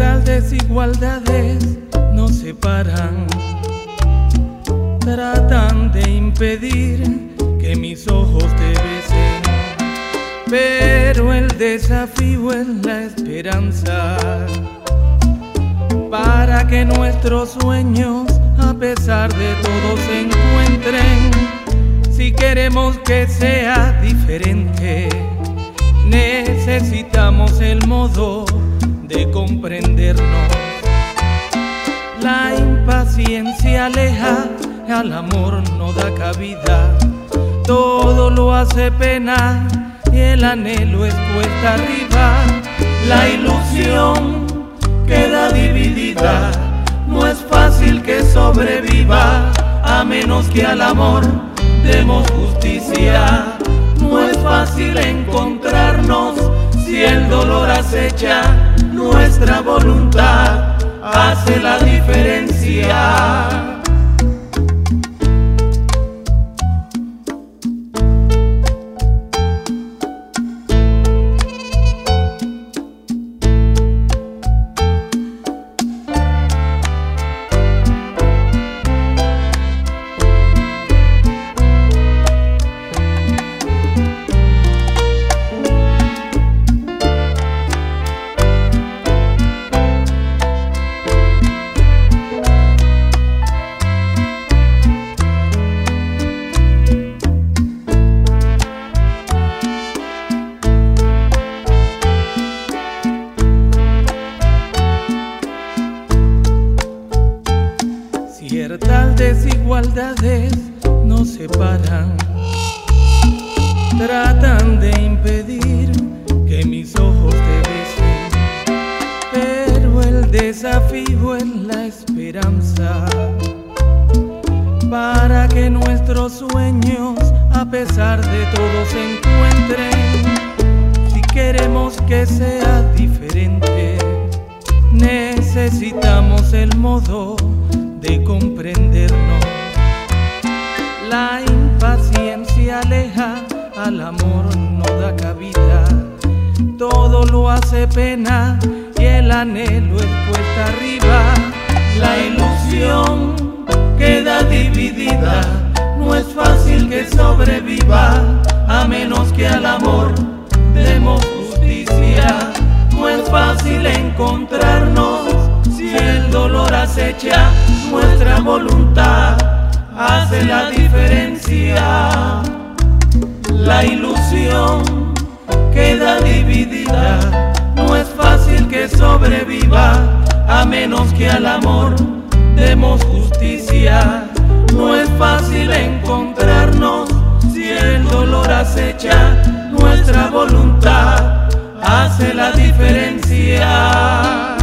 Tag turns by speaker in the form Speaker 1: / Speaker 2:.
Speaker 1: Ciertas desigualdades nos separan, tratan de impedir que mis ojos te besen, pero el desafío es la esperanza para que nuestros sueños, a pesar de todo, se encuentren. Si queremos que sea diferente, necesitamos el modo de comprendernos. La impaciencia aleja, al amor no da cabida, todo lo hace pena y el anhelo es cuesta arriba. La ilusión queda dividida, no es fácil que sobreviva, a menos que al amor demos justicia. No es fácil encontrarnos si el dolor acecha, nuestra voluntad hace la diferencia. Ciertas desigualdades nos separan, tratan de impedir que mis ojos te besen, pero el desafío es la esperanza para que nuestros sueños, a pesar de todo, se encuentren. Si queremos que sea diferente, necesitamos el modo de comprendernos. La impaciencia aleja, al amor no da cabida, todo lo hace pena y el anhelo es cuesta arriba. La ilusión queda dividida, no es fácil que sobreviva, a menos que al amor demos justicia. No es fácil encontrarnos si el dolor acecha, nuestra voluntad hace la diferencia. La ilusión queda dividida, no es fácil que sobreviva, a menos que al amor demos justicia. No es fácil encontrarnos si el dolor acecha, nuestra voluntad hace la diferencia.